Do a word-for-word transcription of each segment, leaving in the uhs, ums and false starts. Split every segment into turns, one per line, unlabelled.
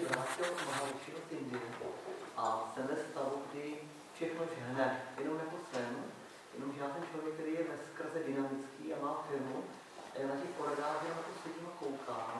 vrátil z Maharišiho z Indie a jsem ve stavu, kdy všechno žehne, jenom jako jsem, jenomže já jsem člověk, který je veskrze dynamický a má firmu, a já na těch poradách jenom jako sedím a koukám.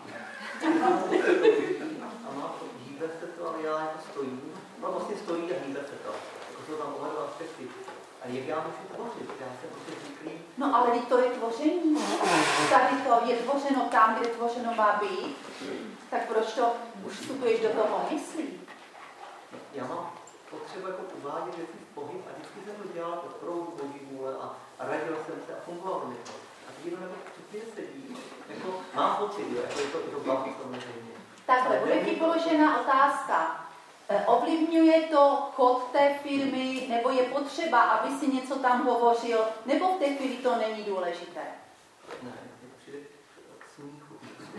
A má to, hýbe se to, ale já jako stojím. No vlastně stojí a hýbe se to. Jako jsou tam oba dva aspekty. A jak já můžu tvořit? Já jsem prostě zvyklý.
No ale to je tvoření. Tady to je tvořeno tam, kde tvořeno má být. Tak proč to už vstupuješ do toho myslí?
Já mám potřebu jako uvádět věci v pohyb a vždycky jsem to dělal pod proudu boží vůle a, a radil jsem se a fungovalo mi to. A teď jenom jako přesně sedí, jako mám pocit, jo, jako je to, je to baví samozřejmě.
Takhle, bude ti položena otázka. E, ovlivňuje to chod té firmy, nebo je potřeba, aby si něco tam hovořil, nebo v té chvíli to není důležité?
Ne, to přijde k smíchu.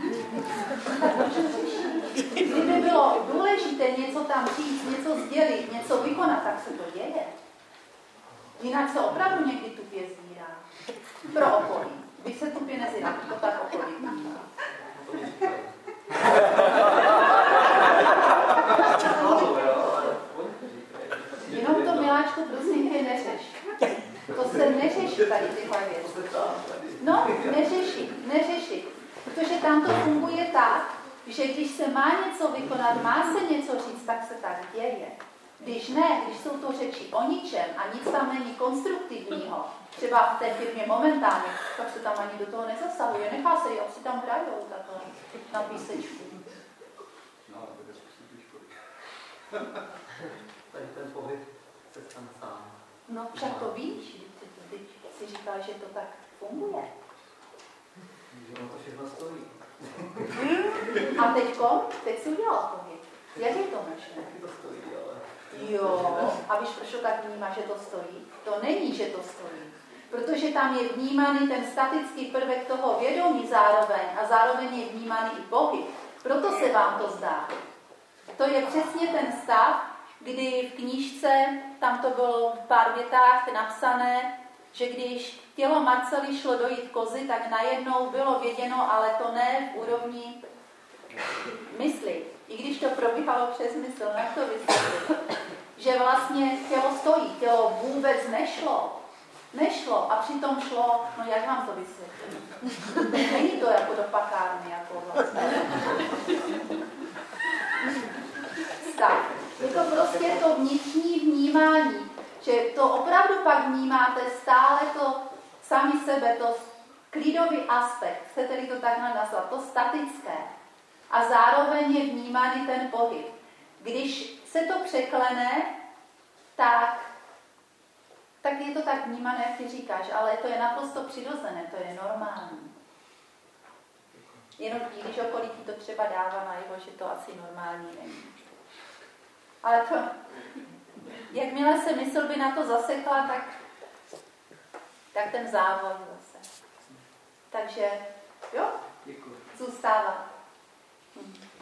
Kdyby bylo důležité něco tam říct, něco sdělit, něco vykonat, tak se to děje. Jinak se opravdu někdy tupě zírá. Pro okolí. Vy se tupě nezíráte, to tak okolí. Jenom to, miláčku, prosím tě, neřeš. To se neřeší tady tyhle věci. No, neřeší, neřeší. Protože tam to funguje tak, že když se má něco vykonat, má se něco říct, tak se tak děje. Když ne, když jsou to řeči o ničem a nic tam není konstruktivního, třeba v té firmě momentálně, tak se tam ani do toho nezasahuje. Nechá se, jak si tam hrajou takhle na písečku.
No, ale to je způsobí škody.
Tady ten pohyb se tam sám.
No, však to víš, ty si říkal, že to tak funguje.
Že ono to všechno stojí.
A teďko, teď si udělal pohyb. Jak je to možné?
Taky to stojí, ale...
Jo, a víš, proč to tak vnímá, že to stojí? To není, že to stojí. Protože tam je vnímaný ten statický prvek toho vědomí zároveň a zároveň je vnímaný i pohyb. Proto se vám to zdá. To je přesně ten stav, kdy v knížce, tam to bylo v pár větách napsané, že když tělo Marcely šlo dojít kozy, tak najednou bylo věděno, ale to ne v úrovni mysli. I když to probíhalo přes mysl, jak to vysvětlit? Že vlastně tělo stojí, tělo vůbec nešlo. Nešlo a přitom šlo, no jak vám to vysvětlit? Není to jako do pakárny, jako vlastně. Tak, je to prostě to vnitřní vnímání, že to opravdu pak vnímáte stále to sami sebe, to klidový aspekt, chcete-li to takhle nazvat, to statické. A zároveň je vnímaný ten pohyb. Když se to překlene, tak, tak je to tak vnímané, jak ty říkáš, ale to je naprosto přirozené, to je normální. Jenom když okolí ti to třeba dává najevo, že to asi normální není. Ale to, jakmile se mysl by na to zasekla, tak, tak ten závod zase. Takže, jo,
Děkuji.
zůstává. Hmm.